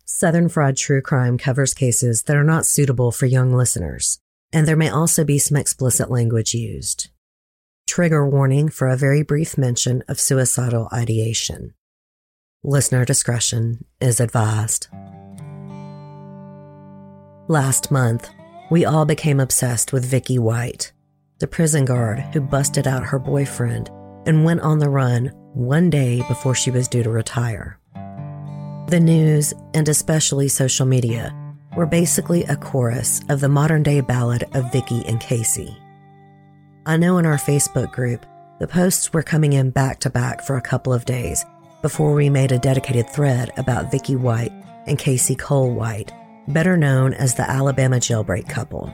Southern Fried True Crime covers cases that are not suitable for young listeners, and there may also be some explicit language used. Trigger warning for a very brief mention of suicidal ideation. Listener discretion is advised. Last month, we all became obsessed with Vicky White, the prison guard who busted out her boyfriend and went on the run one day before she was due to retire. The news, and especially social media, were basically a chorus of the modern-day ballad of Vicky and Casey. I know in our Facebook group, the posts were coming in back-to-back for a couple of days before we made a dedicated thread about Vicky White and Casey Cole White, better known as the Alabama jailbreak couple.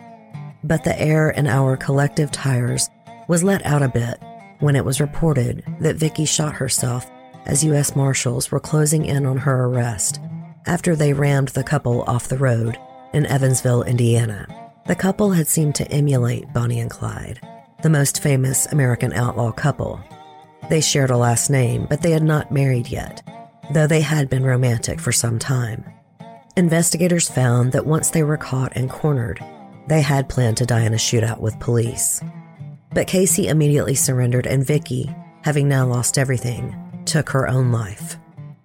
But the air in our collective tires was let out a bit when it was reported that Vicky shot herself as U.S. Marshals were closing in on her arrest after they rammed the couple off the road in Evansville, Indiana. The couple had seemed to emulate Bonnie and Clyde, the most famous American outlaw couple. They shared a last name, but they had not married yet, though they had been romantic for some time. Investigators found that once they were caught and cornered, they had planned to die in a shootout with police. But Casey immediately surrendered, and Vicky, having now lost everything, took her own life.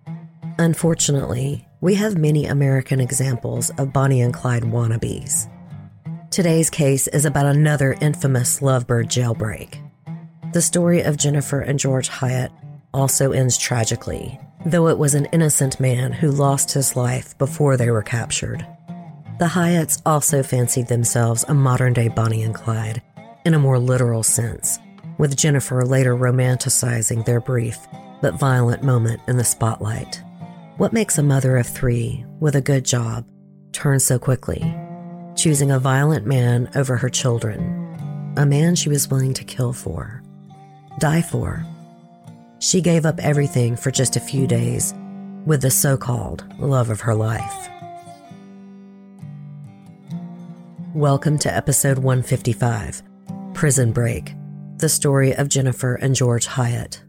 Unfortunately, we have many American examples of Bonnie and Clyde wannabes. Today's case is about another infamous lovebird jailbreak. The story of Jennifer and George Hyatt also ends tragically, though it was an innocent man who lost his life before they were captured. The Hyatts also fancied themselves a modern-day Bonnie and Clyde, in a more literal sense, with Jennifer later romanticizing their brief but violent moment in the spotlight. What makes a mother of three with a good job turn so quickly, choosing a violent man over her children, a man she was willing to kill for, die for? She gave up everything for just a few days with the so-called love of her life. Welcome to episode 155, Prison Break, the story of Jennifer and George Hyatt.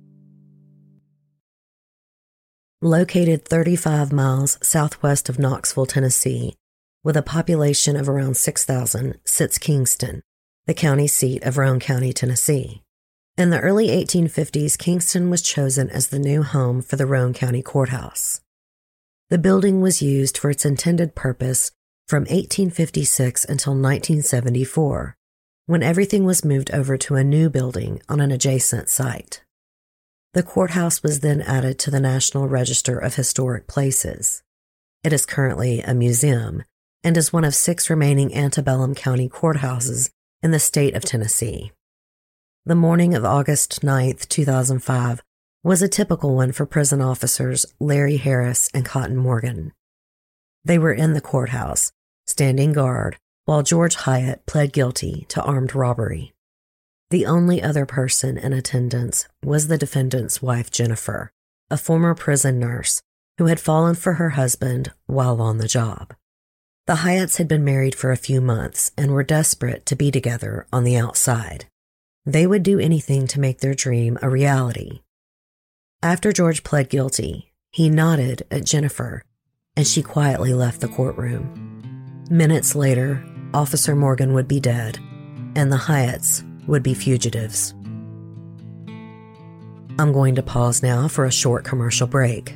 Located 35 miles southwest of Knoxville, Tennessee, with a population of around 6,000, sits Kingston, the county seat of Roane County, Tennessee. In the early 1850s, Kingston was chosen as the new home for the Roane County Courthouse. The building was used for its intended purpose from 1856 until 1974, when everything was moved over to a new building on an adjacent site. The courthouse was then added to the National Register of Historic Places. It is currently a museum and is one of 6 remaining antebellum county courthouses in the state of Tennessee. The morning of August 9, 2005, was a typical one for prison officers Larry Harris and Cotton Morgan. They were in the courthouse, standing guard, while George Hyatt pled guilty to armed robbery. The only other person in attendance was the defendant's wife, Jennifer, a former prison nurse who had fallen for her husband while on the job. The Hyatts had been married for a few months and were desperate to be together on the outside. They would do anything to make their dream a reality. After George pled guilty, he nodded at Jennifer, and she quietly left the courtroom. Minutes later, Officer Morgan would be dead, and the Hyatts would be fugitives. I'm going to pause now for a short commercial break.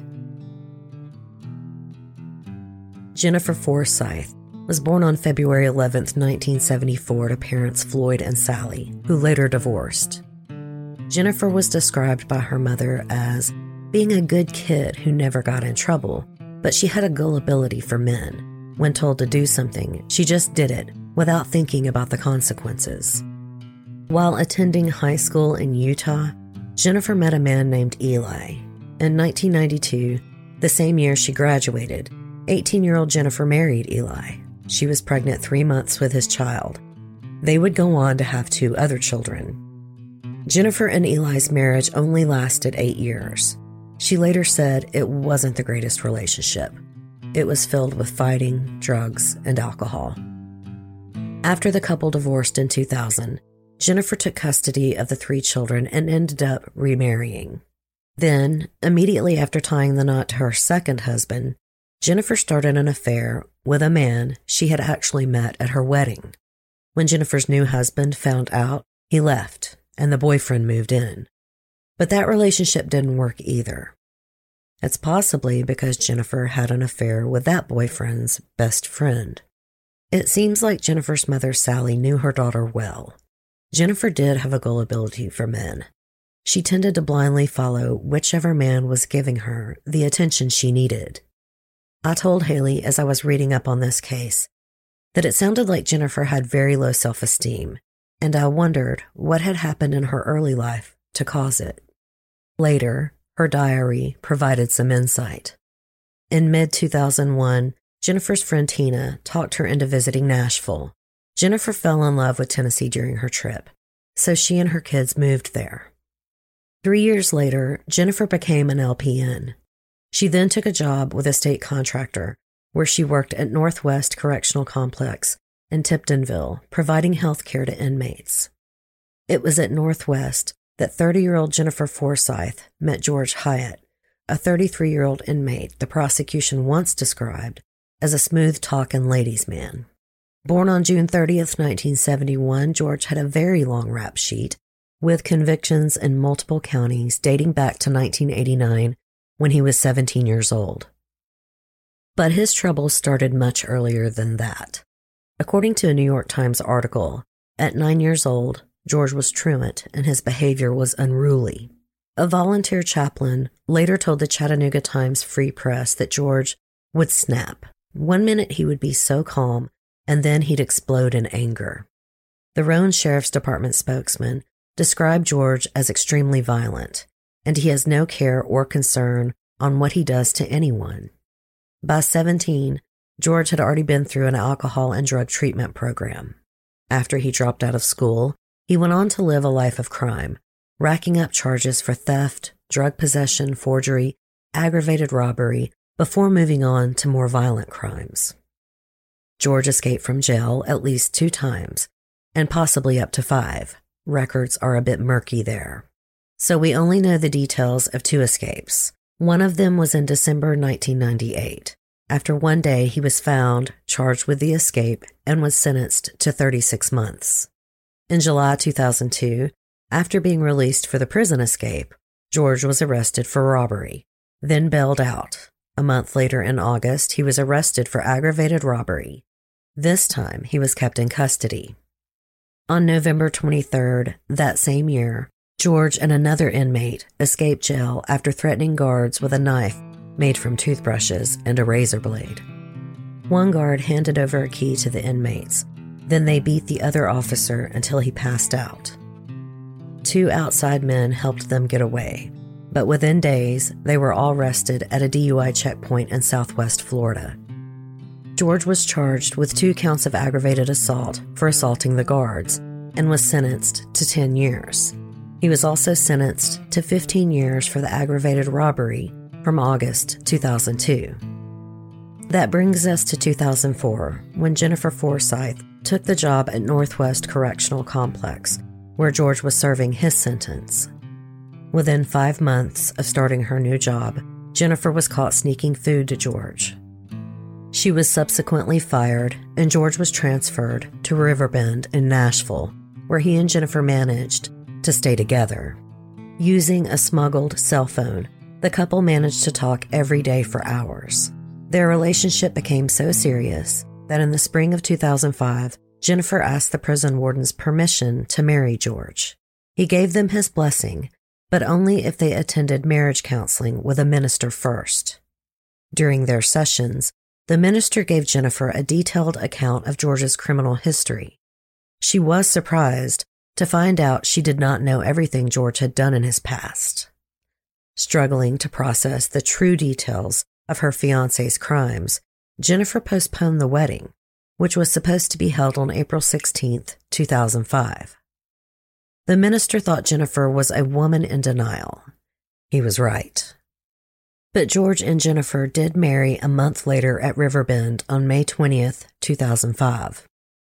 Jennifer Forsythe was born on February 11, 1974 to parents Floyd and Sally, who later divorced. Jennifer was described by her mother as being a good kid who never got in trouble, but she had a gullibility for men. When told to do something, she just did it without thinking about the consequences. While attending high school in Utah, Jennifer met a man named Eli. In 1992, the same year she graduated, 18-year-old Jennifer married Eli. She was pregnant 3 months with his child. They would go on to have 2 other children. Jennifer and Eli's marriage only lasted 8 years. She later said it wasn't the greatest relationship. It was filled with fighting, drugs, and alcohol. After the couple divorced in 2000, Jennifer took custody of the 3 children and ended up remarrying. Then, immediately after tying the knot to her second husband, Jennifer started an affair with a man she had actually met at her wedding. When Jennifer's new husband found out, he left, and the boyfriend moved in. But that relationship didn't work either. It's possibly because Jennifer had an affair with that boyfriend's best friend. It seems like Jennifer's mother, Sally, knew her daughter well. Jennifer did have a gullibility for men. She tended to blindly follow whichever man was giving her the attention she needed. I told Haley as I was reading up on this case that it sounded like Jennifer had very low self-esteem, and I wondered what had happened in her early life to cause it. Later, her diary provided some insight. In mid-2001, Jennifer's friend Tina talked her into visiting Nashville. Jennifer fell in love with Tennessee during her trip, so she and her kids moved there. 3 years later, Jennifer became an LPN. She then took a job with a state contractor where she worked at Northwest Correctional Complex in Tiptonville, providing health care to inmates. It was at Northwest that 30-year-old Jennifer Forsyth met George Hyatt, a 33-year-old inmate the prosecution once described as a smooth-talking ladies' man. Born on June 30th, 1971, George had a very long rap sheet with convictions in multiple counties dating back to 1989 when he was 17 years old. But his troubles started much earlier than that. According to a New York Times article, at 9 years old, George was truant and his behavior was unruly. A volunteer chaplain later told the Chattanooga Times Free Press that George would snap. 1 minute he would be so calm, and then he'd explode in anger. The Roane Sheriff's Department spokesman described George as extremely violent, and he has no care or concern on what he does to anyone. By 17, George had already been through an alcohol and drug treatment program. After he dropped out of school, he went on to live a life of crime, racking up charges for theft, drug possession, forgery, aggravated robbery, before moving on to more violent crimes. George escaped from jail at least 2 times, and possibly up to 5. Records are a bit murky there. So we only know the details of 2 escapes. One of them was in December 1998. After 1 day, he was found, charged with the escape, and was sentenced to 36 months. In July 2002, after being released for the prison escape, George was arrested for robbery, then bailed out. A month later in August, he was arrested for aggravated robbery. This time, he was kept in custody. On November 23rd, that same year, George and another inmate escaped jail after threatening guards with a knife made from toothbrushes and a razor blade. One guard handed over a key to the inmates. Then they beat the other officer until he passed out. 2 outside men helped them get away, but within days, they were all arrested at a DUI checkpoint in Southwest Florida. George was charged with 2 counts of aggravated assault for assaulting the guards and was sentenced to 10 years. He was also sentenced to 15 years for the aggravated robbery from August 2002. That brings us to 2004, when Jennifer Forsyth took the job at Northwest Correctional Complex, where George was serving his sentence. Within 5 months of starting her new job, Jennifer was caught sneaking food to George. She was subsequently fired, and George was transferred to Riverbend in Nashville, where he and Jennifer managed to stay together. Using a smuggled cell phone, the couple managed to talk every day for hours. Their relationship became so serious that in the spring of 2005, Jennifer asked the prison warden's permission to marry George. He gave them his blessing, but only if they attended marriage counseling with a minister first. During their sessions, the minister gave Jennifer a detailed account of George's criminal history. She was surprised to find out she did not know everything George had done in his past. Struggling to process the true details of her fiancé's crimes, Jennifer postponed the wedding, which was supposed to be held on April 16, 2005. The minister thought Jennifer was a woman in denial. He was right. But George and Jennifer did marry a month later at Riverbend on May 20th, 2005.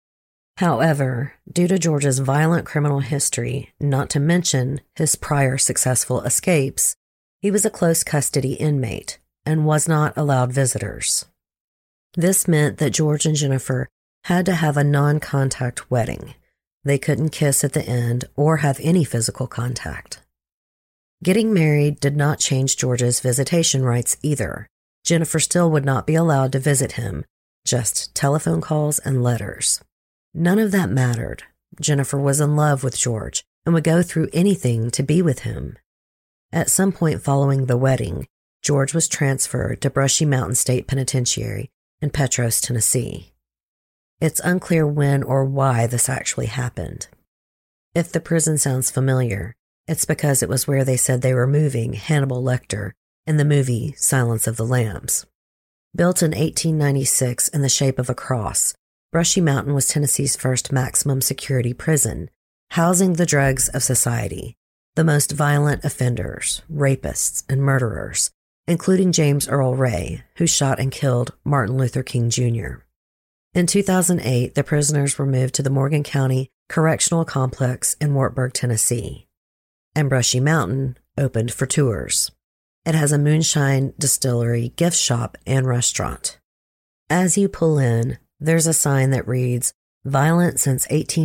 However, due to George's violent criminal history, not to mention his prior successful escapes, he was a close custody inmate and was not allowed visitors. This meant that George and Jennifer had to have a non-contact wedding. They couldn't kiss at the end or have any physical contact. Getting married did not change George's visitation rights either. Jennifer still would not be allowed to visit him, just telephone calls and letters. None of that mattered. Jennifer was in love with George and would go through anything to be with him. At some point following the wedding, George was transferred to Brushy Mountain State Penitentiary in Petros, Tennessee. It's unclear when or why this actually happened. If the prison sounds familiar, it's because it was where they said they were moving Hannibal Lecter in the movie Silence of the Lambs. Built in 1896 in the shape of a cross, Brushy Mountain was Tennessee's first maximum security prison, housing the dregs of society, the most violent offenders, rapists, and murderers, including James Earl Ray, who shot and killed Martin Luther King Jr. In 2008, the prisoners were moved to the Morgan County Correctional Complex in Wartburg, Tennessee, and Brushy Mountain opened for tours. It has a moonshine distillery, gift shop, and restaurant. As you pull in, there's a sign that reads, "Violent since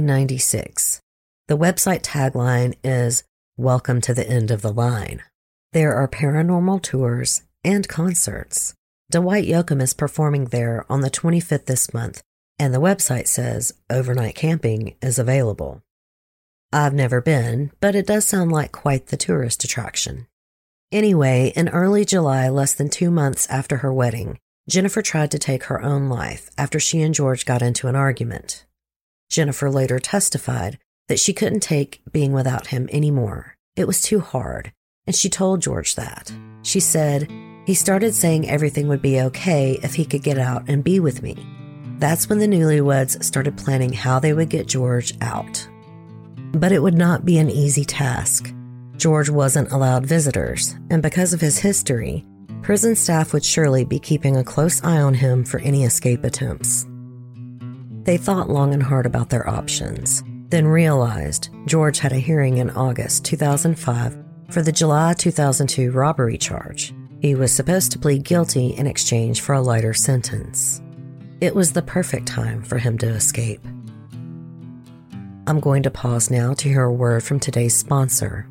1896. The website tagline is, "Welcome to the end of the line." There are paranormal tours and concerts. Dwight Yoakam is performing there on the 25th this month, and the website says overnight camping is available. I've never been, but it does sound like quite the tourist attraction. Anyway, in early July, less than 2 months after her wedding, Jennifer tried to take her own life after she and George got into an argument. Jennifer later testified that she couldn't take being without him anymore. It was too hard, and she told George that. She said, "He started saying everything would be okay if he could get out and be with me." That's when the newlyweds started planning how they would get George out. But it would not be an easy task. George wasn't allowed visitors, and because of his history, prison staff would surely be keeping a close eye on him for any escape attempts. They thought long and hard about their options, then realized George had a hearing in August 2005 for the July 2002 robbery charge. He was supposed to plead guilty in exchange for a lighter sentence. It was the perfect time for him to escape. I'm going to pause now to hear a word from today's sponsor.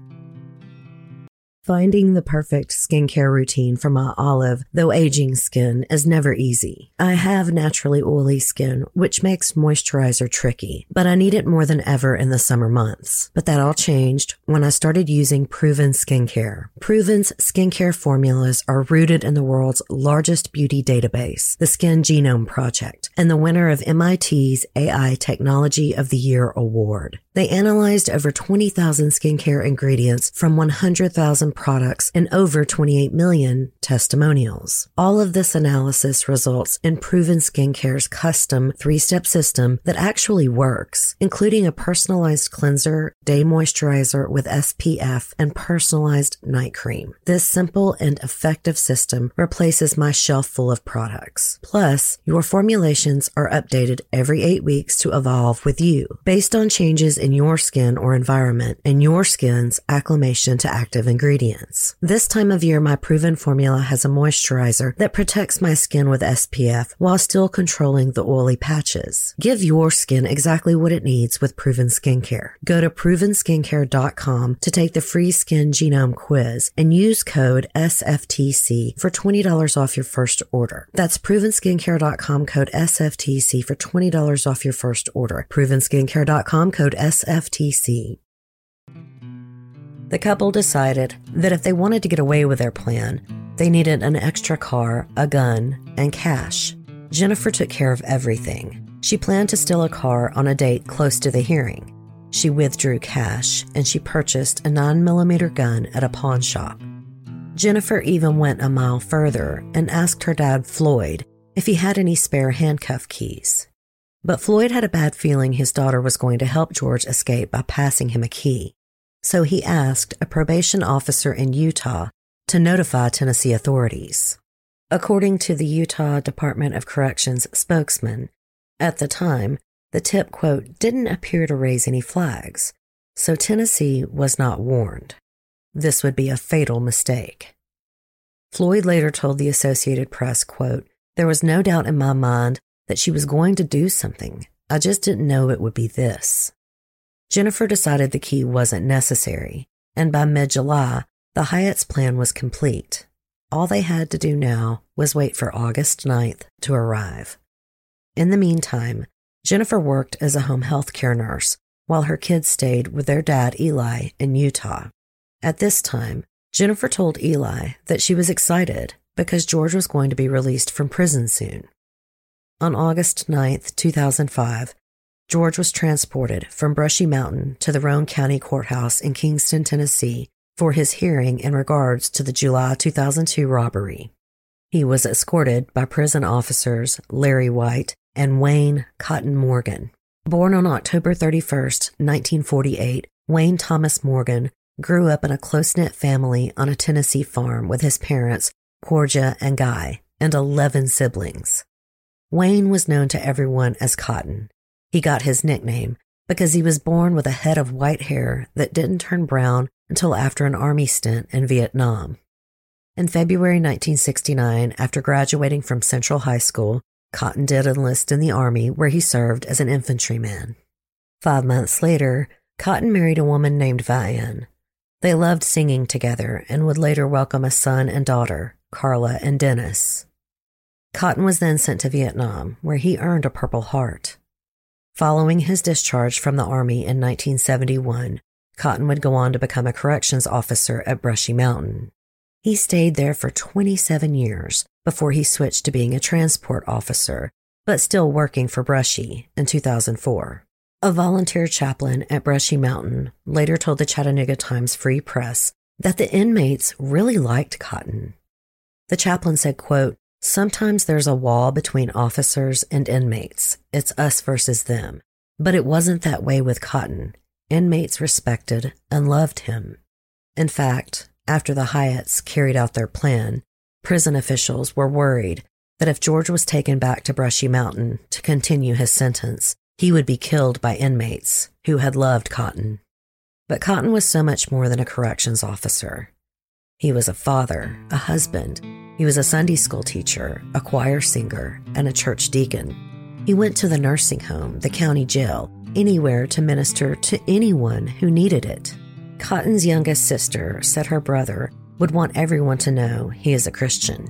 Finding the perfect skincare routine for my olive, though aging skin is never easy. I have naturally oily skin, which makes moisturizer tricky, but I need it more than ever in the summer months. But that all changed when I started using Proven Skincare. Proven's skincare formulas are rooted in the world's largest beauty database, the Skin Genome Project, and the winner of MIT's AI Technology of the Year Award. They analyzed over 20,000 skincare ingredients from 100,000 products and over 28 million testimonials. All of this analysis results in Proven Skincare's custom 3-step system that actually works, including a personalized cleanser, day moisturizer with SPF, and personalized night cream. This simple and effective system replaces my shelf full of products. Plus, your formulations are updated every 8 weeks to evolve with you, based on changes in your skin or environment and your skin's acclimation to active ingredients. This time of year, my Proven formula has a moisturizer that protects my skin with SPF while still controlling the oily patches. Give your skin exactly what it needs with Proven Skincare. Go to ProvenSkincare.com to take the free Skin Genome Quiz and use code SFTC for $20 off your first order. That's ProvenSkincare.com, code SFTC for $20 off your first order. ProvenSkincare.com, code SFTC. The couple decided that if they wanted to get away with their plan, they needed an extra car, a gun, and cash. Jennifer took care of everything. She planned to steal a car on a date close to the hearing. She withdrew cash, and she purchased a 9mm gun at a pawn shop. Jennifer even went a mile further and asked her dad, Floyd, if he had any spare handcuff keys. But Floyd had a bad feeling his daughter was going to help George escape by passing him a key. So he asked a probation officer in Utah to notify Tennessee authorities. According to the Utah Department of Corrections spokesman, at the time, the tip, quote, didn't appear to raise any flags, so Tennessee was not warned. This would be a fatal mistake. Floyd later told the Associated Press, quote, "There was no doubt in my mind that she was going to do something. I just didn't know it would be this." Jennifer decided the key wasn't necessary, and by mid-July, the Hyatts' plan was complete. All they had to do now was wait for August 9th to arrive. In the meantime, Jennifer worked as a home health care nurse while her kids stayed with their dad, Eli, in Utah. At this time, Jennifer told Eli that she was excited because George was going to be released from prison soon. On August 9th, 2005, George was transported from Brushy Mountain to the Roane County Courthouse in Kingston, Tennessee, for his hearing in regards to the July 2002 robbery. He was escorted by prison officers Larry White and Wayne Cotton Morgan. Born on October 31st, 1948, Wayne Thomas Morgan grew up in a close-knit family on a Tennessee farm with his parents, Porgia and Guy, and 11 siblings. Wayne was known to everyone as Cotton. He got his nickname because he was born with a head of white hair that didn't turn brown until after an army stint in Vietnam. In February 1969, after graduating from Central High School, Cotton did enlist in the Army, where he served as an infantryman. 5 months later, Cotton married a woman named Vian. They loved singing together and would later welcome a son and daughter, Carla and Dennis. Cotton was then sent to Vietnam, where he earned a Purple Heart. Following his discharge from the Army in 1971, Cotton would go on to become a corrections officer at Brushy Mountain. He stayed there for 27 years before he switched to being a transport officer, but still working for Brushy in 2004. A volunteer chaplain at Brushy Mountain later told the Chattanooga Times Free Press that the inmates really liked Cotton. The chaplain said, quote, "Sometimes there's a wall between officers and inmates. It's us versus them. But it wasn't that way with Cotton. Inmates respected and loved him." In fact, after the Hyatts carried out their plan, prison officials were worried that if George was taken back to Brushy Mountain to continue his sentence, he would be killed by inmates who had loved Cotton. But Cotton was so much more than a corrections officer. He was a father, a husband. He was a Sunday school teacher, a choir singer, and a church deacon. He went to the nursing home, the county jail, anywhere to minister to anyone who needed it. Cotton's youngest sister said her brother would want everyone to know he is a Christian.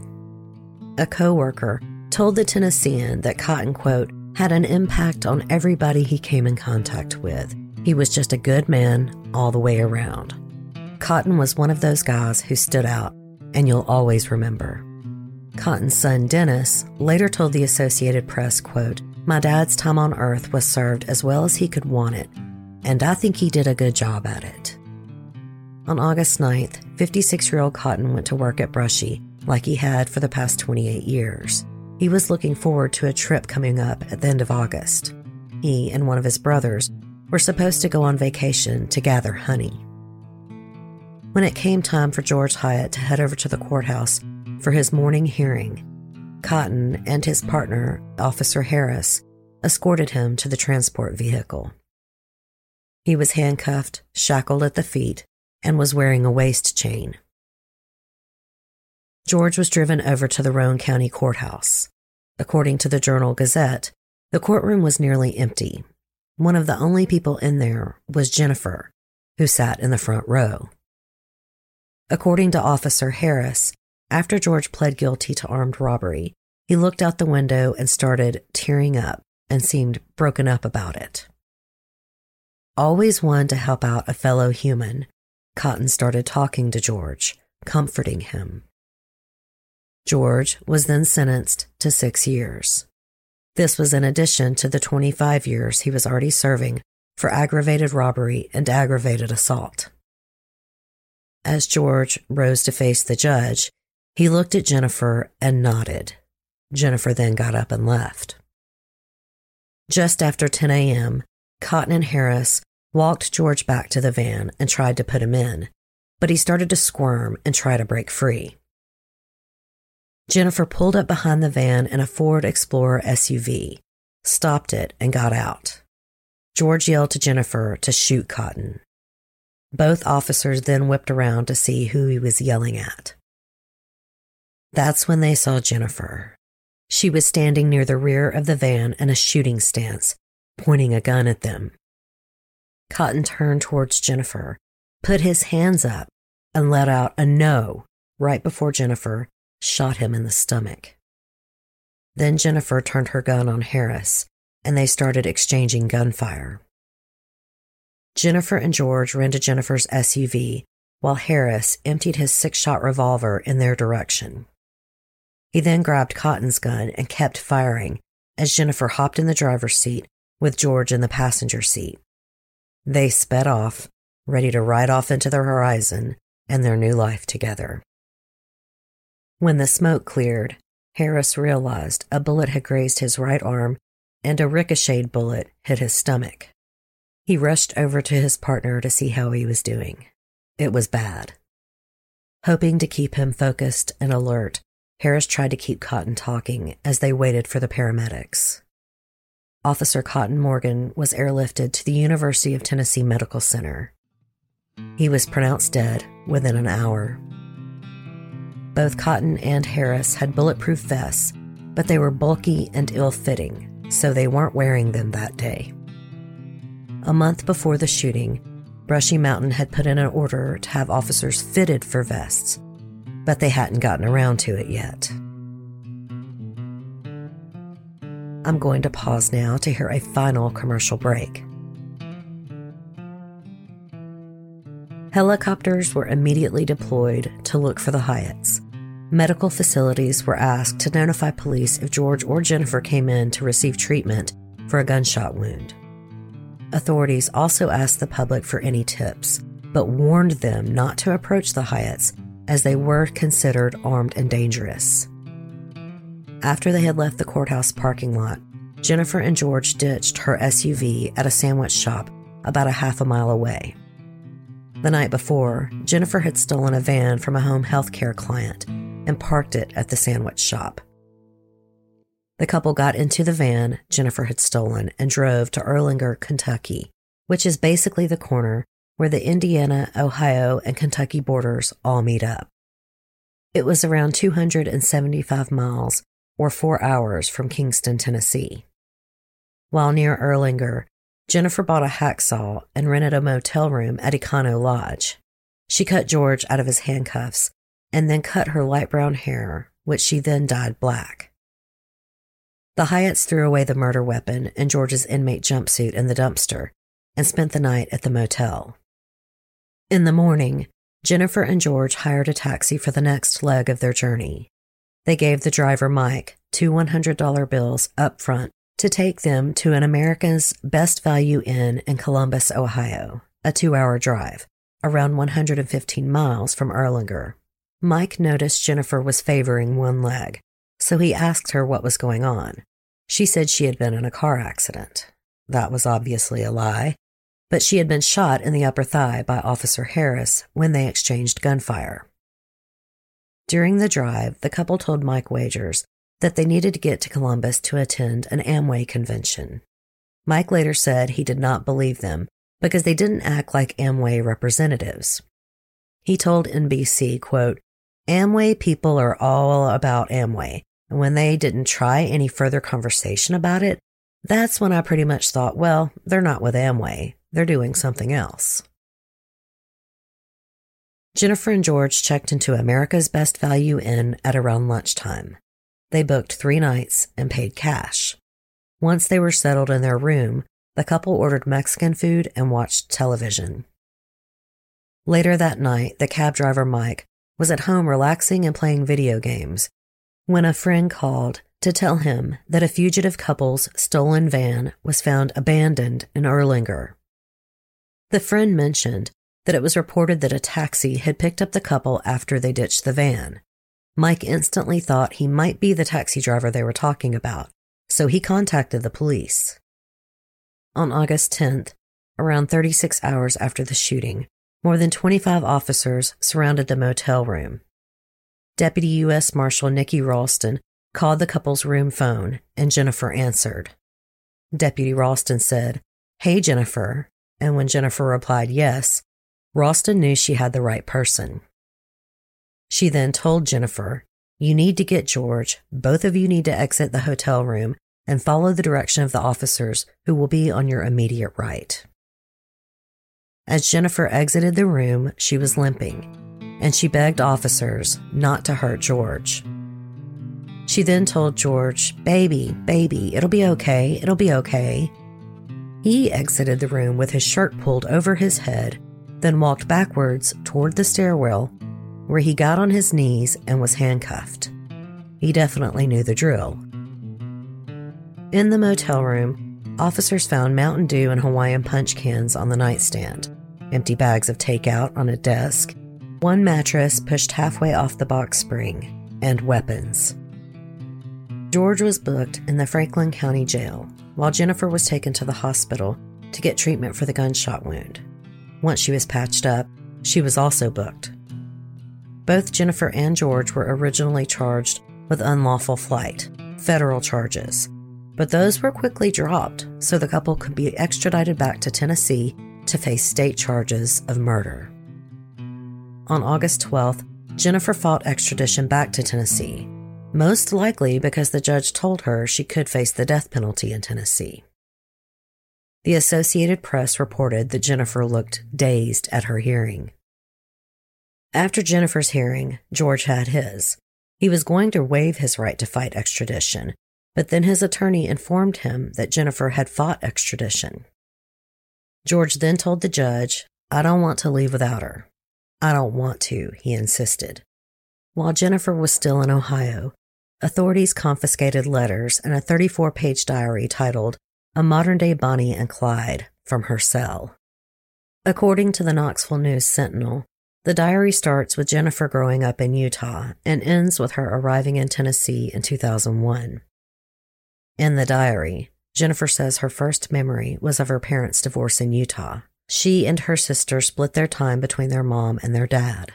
A co-worker told the Tennessean that Cotton, quote, "had an impact on everybody he came in contact with. He was just a good man all the way around." Cotton was one of those guys who stood out, and you'll always remember. Cotton's son, Dennis, later told the Associated Press, quote, "My dad's time on earth was served as well as he could want it, and I think he did a good job at it." On August 9th, 56-year-old Cotton went to work at Brushy like he had for the past 28 years. He was looking forward to a trip coming up at the end of August. He and one of his brothers were supposed to go on vacation to gather honey. When it came time for George Hyatt to head over to the courthouse for his morning hearing, Cotton and his partner, Officer Harris, escorted him to the transport vehicle. He was handcuffed, shackled at the feet, and was wearing a waist chain. George was driven over to the Roane County Courthouse. According to the Journal-Gazette, the courtroom was nearly empty. One of the only people in there was Jennifer, who sat in the front row. According to Officer Harris, after George pled guilty to armed robbery, he looked out the window and started tearing up and seemed broken up about it. Always one to help out a fellow human, Cotton started talking to George, comforting him. George was then sentenced to 6 years. This was in addition to the 25 years he was already serving for aggravated robbery and aggravated assault. As George rose to face the judge, he looked at Jennifer and nodded. Jennifer then got up and left. Just after 10 a.m., Cotton and Harris walked George back to the van and tried to put him in, but he started to squirm and try to break free. Jennifer pulled up behind the van in a Ford Explorer SUV, stopped it, and got out. George yelled to Jennifer to shoot Cotton. Both officers then whipped around to see who he was yelling at. That's when they saw Jennifer. She was standing near the rear of the van in a shooting stance, pointing a gun at them. Cotton turned towards Jennifer, put his hands up, and let out a no right before Jennifer shot him in the stomach. Then Jennifer turned her gun on Harris, and they started exchanging gunfire. Jennifer and George ran to Jennifer's SUV while Harris emptied his 6-shot revolver in their direction. He then grabbed Cotton's gun and kept firing as Jennifer hopped in the driver's seat with George in the passenger seat. They sped off, ready to ride off into the horizon and their new life together. When the smoke cleared, Harris realized a bullet had grazed his right arm and a ricocheted bullet hit his stomach. He rushed over to his partner to see how he was doing. It was bad. Hoping to keep him focused and alert, Harris tried to keep Cotton talking as they waited for the paramedics. Officer Cotton Morgan was airlifted to the University of Tennessee Medical Center. He was pronounced dead within an hour. Both Cotton and Harris had bulletproof vests, but they were bulky and ill-fitting, so they weren't wearing them that day. A month before the shooting, Brushy Mountain had put in an order to have officers fitted for vests, but they hadn't gotten around to it yet. I'm going to pause now to hear a final commercial break. Helicopters were immediately deployed to look for the Hyatts. Medical facilities were asked to notify police if George or Jennifer came in to receive treatment for a gunshot wound. Authorities also asked the public for any tips, but warned them not to approach the Hyatts as they were considered armed and dangerous. After they had left the courthouse parking lot, Jennifer and George ditched her SUV at a sandwich shop about a half a mile away. The night before, Jennifer had stolen a van from a home health care client and parked it at the sandwich shop. The couple got into the van Jennifer had stolen and drove to Erlanger, Kentucky, which is basically the corner where the Indiana, Ohio, and Kentucky borders all meet up. It was around 275 miles or 4 hours from Kingston, Tennessee. While near Erlanger, Jennifer bought a hacksaw and rented a motel room at Econo Lodge. She cut George out of his handcuffs and then cut her light brown hair, which she then dyed black. The Hyatts threw away the murder weapon and George's inmate jumpsuit in the dumpster and spent the night at the motel. In the morning, Jennifer and George hired a taxi for the next leg of their journey. They gave the driver, Mike, 2 $100 bills up front to take them to an America's Best Value Inn in Columbus, Ohio, a 2-hour drive, around 115 miles from Erlanger. Mike noticed Jennifer was favoring one leg, so he asked her what was going on. She said she had been in a car accident. That was obviously a lie, but she had been shot in the upper thigh by Officer Harris when they exchanged gunfire. During the drive, the couple told Mike Wagers that they needed to get to Columbus to attend an Amway convention. Mike later said he did not believe them because they didn't act like Amway representatives. He told NBC, quote, "Amway people are all about Amway, and when they didn't try any further conversation about it, that's when I pretty much thought, well, they're not with Amway, they're doing something else." Jennifer and George checked into America's Best Value Inn at around lunchtime. They booked 3 nights and paid cash. Once they were settled in their room, the couple ordered Mexican food and watched television. Later that night, the cab driver Mike was at home relaxing and playing video games when a friend called to tell him that a fugitive couple's stolen van was found abandoned in Erlanger. The friend mentioned that it was reported that a taxi had picked up the couple after they ditched the van. Mike instantly thought he might be the taxi driver they were talking about, so he contacted the police. On August 10th, around 36 hours after the shooting, more than 25 officers surrounded the motel room. Deputy U.S. Marshal Nikki Ralston called the couple's room phone, and Jennifer answered. Deputy Ralston said, "Hey, Jennifer," and when Jennifer replied yes, Ralston knew she had the right person. She then told Jennifer You need to get George. Both of you need to exit the hotel room and follow the direction of the officers who will be on your immediate right." As Jennifer exited the room, she was limping, and she begged officers not to hurt George. She then told George, baby, it'll be okay, it'll be okay." He exited the room with his shirt pulled over his head, then walked backwards toward the stairwell, where he got on his knees and was handcuffed. He definitely knew the drill. In the motel room, officers found Mountain Dew and Hawaiian Punch cans on the nightstand, empty bags of takeout on a desk, one mattress pushed halfway off the box spring, and weapons. George was booked in the Franklin County Jail, while Jennifer was taken to the hospital to get treatment for the gunshot wound. Once she was patched up, she was also booked. Both Jennifer and George were originally charged with unlawful flight, federal charges, but those were quickly dropped so the couple could be extradited back to Tennessee to face state charges of murder. On August 12th, Jennifer fought extradition back to Tennessee, most likely because the judge told her she could face the death penalty in Tennessee. The Associated Press reported that Jennifer looked dazed at her hearing. After Jennifer's hearing, George had his. He was going to waive his right to fight extradition, but then his attorney informed him that Jennifer had fought extradition. George then told the judge, "I don't want to leave without her." "I don't want to," he insisted. While Jennifer was still in Ohio, authorities confiscated letters and a 34-page diary titled "A Modern-Day Bonnie and Clyde" from her cell. According to the Knoxville News-Sentinel, the diary starts with Jennifer growing up in Utah and ends with her arriving in Tennessee in 2001. In the diary, Jennifer says her first memory was of her parents' divorce in Utah. She and her sister split their time between their mom and their dad.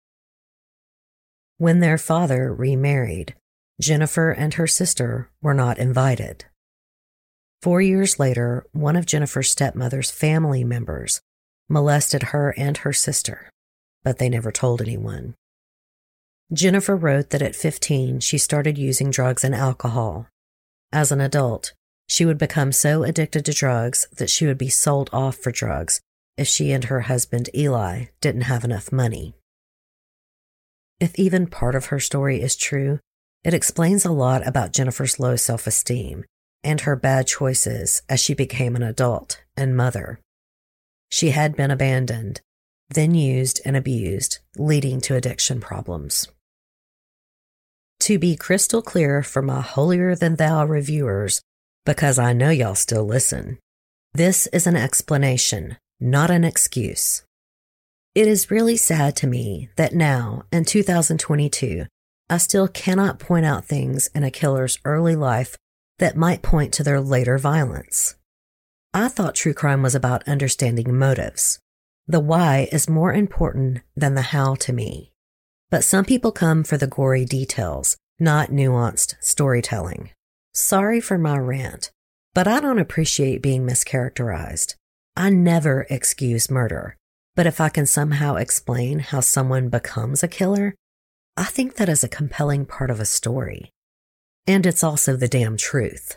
When their father remarried, Jennifer and her sister were not invited. 4 years later, one of Jennifer's stepmother's family members molested her and her sister, but they never told anyone. Jennifer wrote that at 15, she started using drugs and alcohol. As an adult, she would become so addicted to drugs that she would be sold off for drugs if she and her husband Eli didn't have enough money. If even part of her story is true, it explains a lot about Jennifer's low self-esteem and her bad choices as she became an adult and mother. She had been abandoned, then used and abused, leading to addiction problems. To be crystal clear for my holier-than-thou reviewers, because I know y'all still listen, this is an explanation, not an excuse. It is really sad to me that now, in 2022, I still cannot point out things in a killer's early life that might point to their later violence. I thought true crime was about understanding motives. The why is more important than the how to me. But some people come for the gory details, not nuanced storytelling. Sorry for my rant, but I don't appreciate being mischaracterized. I never excuse murder, but if I can somehow explain how someone becomes a killer, I think that is a compelling part of a story. And it's also the damn truth.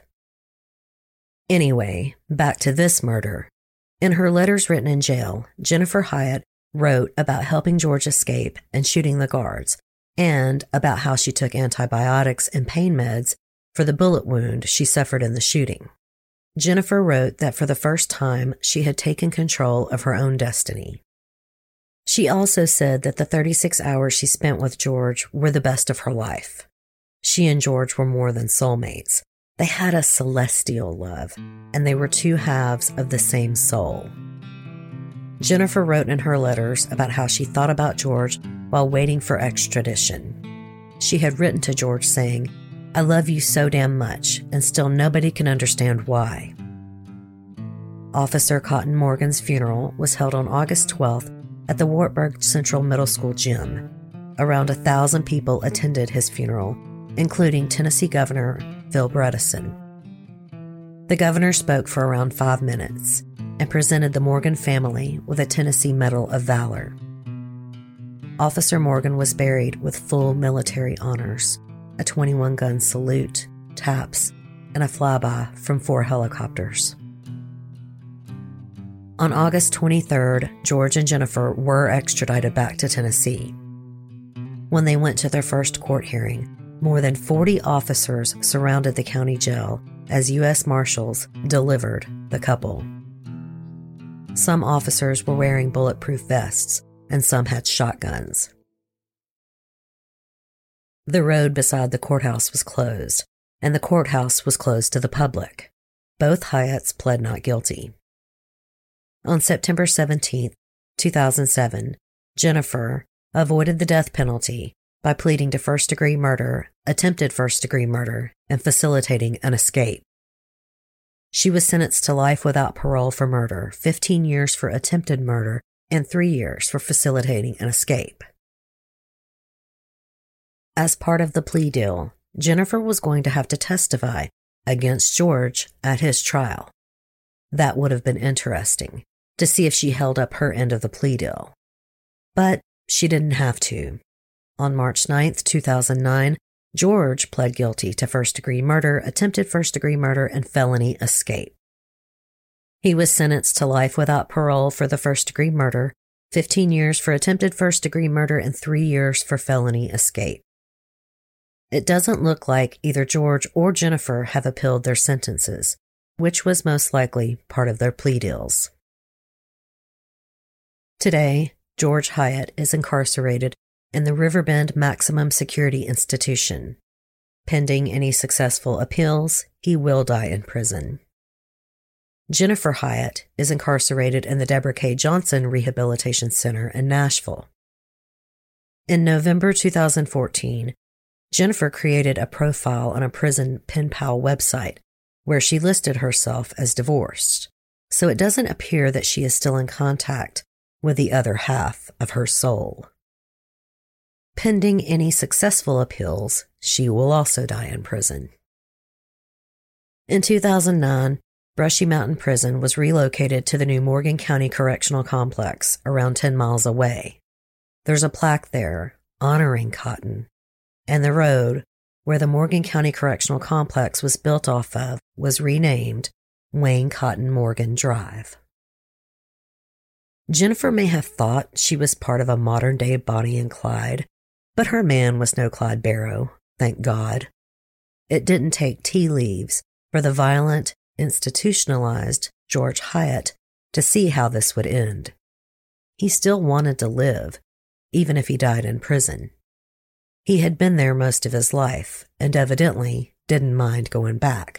Anyway, back to this murder. In her letters written in jail, Jennifer Hyatt wrote about helping George escape and shooting the guards, and about how she took antibiotics and pain meds for the bullet wound she suffered in the shooting. Jennifer wrote that for the first time, she had taken control of her own destiny. She also said that the 36 hours she spent with George were the best of her life. She and George were more than soulmates. They had a celestial love, and they were two halves of the same soul. Jennifer wrote in her letters about how she thought about George while waiting for extradition. She had written to George saying, "I love you so damn much, and still nobody can understand why." Officer Cotton Morgan's funeral was held on August 12th at the Wartburg Central Middle School gym. Around 1,000 people attended his funeral, including Tennessee Governor Phil Bredesen. The governor spoke for around 5 minutes and presented the Morgan family with a Tennessee Medal of Valor. Officer Morgan was buried with full military honors, a 21-gun salute, taps, and a flyby from 4 helicopters. On August 23rd, George and Jennifer were extradited back to Tennessee. When they went to their first court hearing, more than 40 officers surrounded the county jail as U.S. Marshals delivered the couple. Some officers were wearing bulletproof vests, and some had shotguns. The road beside the courthouse was closed, and the courthouse was closed to the public. Both Hyatts pled not guilty. On September 17, 2007, Jennifer avoided the death penalty by pleading to first-degree murder, attempted first-degree murder, and facilitating an escape. She was sentenced to life without parole for murder, 15 years for attempted murder, and 3 years for facilitating an escape. As part of the plea deal, Jennifer was going to have to testify against George at his trial. That would have been interesting, to see if she held up her end of the plea deal. But she didn't have to. On March 9, 2009, George pled guilty to first-degree murder, attempted first-degree murder, and felony escape. He was sentenced to life without parole for the first-degree murder, 15 years for attempted first-degree murder, and 3 years for felony escape. It doesn't look like either George or Jennifer have appealed their sentences, which was most likely part of their plea deals. Today, George Hyatt is incarcerated in the Riverbend Maximum Security Institution. Pending any successful appeals, he will die in prison. Jennifer Hyatt is incarcerated in the Deborah K. Johnson Rehabilitation Center in Nashville. In November 2014, Jennifer created a profile on a prison pen pal website where she listed herself as divorced, so it doesn't appear that she is still in contact with the other half of her soul. Pending any successful appeals, she will also die in prison. In 2009, Brushy Mountain Prison was relocated to the new Morgan County Correctional Complex, around 10 miles away. There's a plaque there honoring Cotton, and the road where the Morgan County Correctional Complex was built off of was renamed Wayne Cotton Morgan Drive. Jennifer may have thought she was part of a modern-day Bonnie and Clyde, but her man was no Clyde Barrow, thank God. It didn't take tea leaves for the violent, institutionalized George Hyatt to see how this would end. He still wanted to live, even if he died in prison. He had been there most of his life, and evidently didn't mind going back.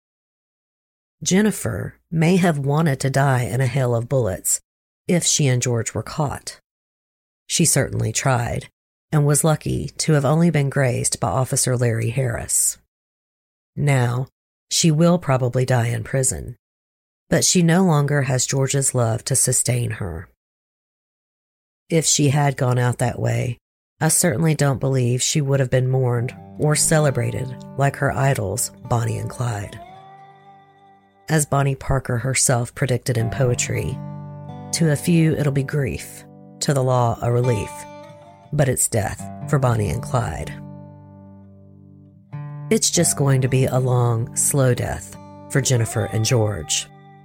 Jennifer may have wanted to die in a hail of bullets if she and George were caught. She certainly tried, and was lucky to have only been grazed by Officer Larry Harris. Now, she will probably die in prison, but she no longer has George's love to sustain her. If she had gone out that way, I certainly don't believe she would have been mourned or celebrated like her idols, Bonnie and Clyde. As Bonnie Parker herself predicted in poetry, to a few it'll be grief, to the law a relief, but it's death for Bonnie and Clyde. It's just going to be a long, slow death for Jennifer and George.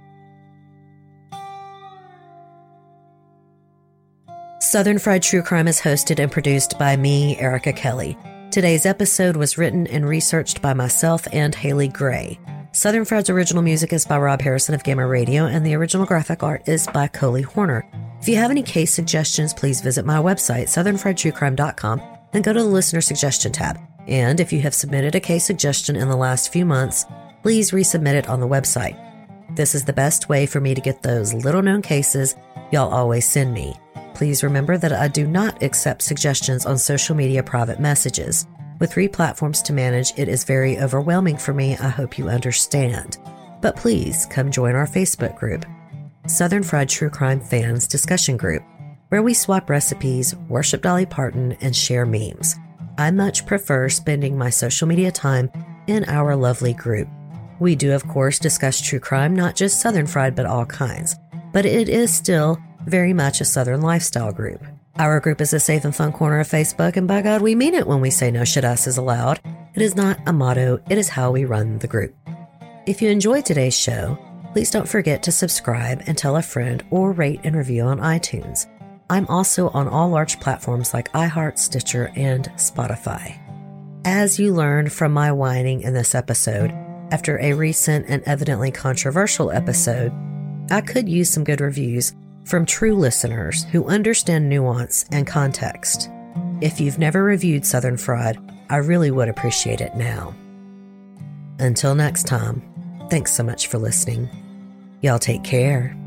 Southern Fried True Crime is hosted and produced by me, Erica Kelly. Today's episode was written and researched by myself and Haley Gray. Southern Fried's original music is by Rob Harrison of Gamma Radio, and the original graphic art is by Coley Horner. If you have any case suggestions, please visit my website, southernfriedtruecrime.com, and go to the Listener Suggestion tab. And if you have submitted a case suggestion in the last few months, please resubmit it on the website. This is the best way for me to get those little-known cases y'all always send me. Please remember that I do not accept suggestions on social media private messages. With 3 platforms to manage, it is very overwhelming for me. I hope you understand. But please come join our Facebook group, Southern Fried True Crime Fans Discussion Group, where we swap recipes, worship Dolly Parton, and share memes. I much prefer spending my social media time in our lovely group. We do, of course, discuss true crime, not just Southern Fried, but all kinds. But it is still very much a Southern lifestyle group. Our group is a safe and fun corner of Facebook, and by God, we mean it when we say no shit us is allowed. It is not a motto, it is how we run the group. If you enjoyed today's show, please don't forget to subscribe and tell a friend or rate and review on iTunes. I'm also on all large platforms like iHeart, Stitcher, and Spotify. As you learned from my whining in this episode, after a recent and evidently controversial episode, I could use some good reviews from true listeners who understand nuance and context. If you've never reviewed Southern Fried, I really would appreciate it now. Until next time, thanks so much for listening. Y'all take care.